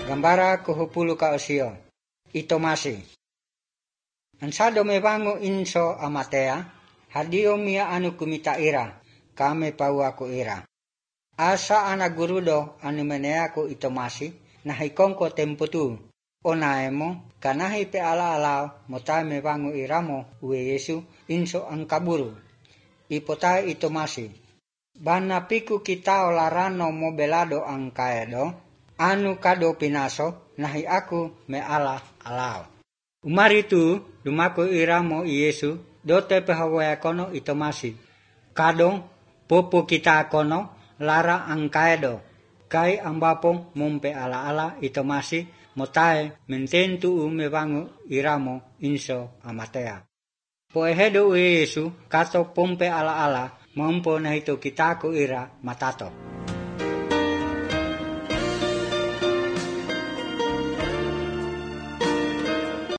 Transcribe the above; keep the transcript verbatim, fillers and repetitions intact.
Gambara kuhupulu ka osio. Ito masi. Ansado me bango inso amatea. Hadio mia anu kumita ira. Kame pau aku ira. Asa ana gurudo anu menea ku ito masi. Nahikongko temputu. Onaemo kanahi pe ala ala motai me bango iramo ue Yesu inso ang kaburu. Ipotai ito masi. Bana piku kita olarano mo belado ang kaedo. Anu kado pinaso nahi aku me ala alao. Umari tu lumaku iramo Yesu dote pehawaya kono ito masi. Kadong popo kita kono lara ang kaedo. Kai ang bapong mumpe ala ala ito masi motae mententu me bango iramo inso amatea. Poehedo Yesu kato pompe ala ala mampo na ito kita ko ira matato.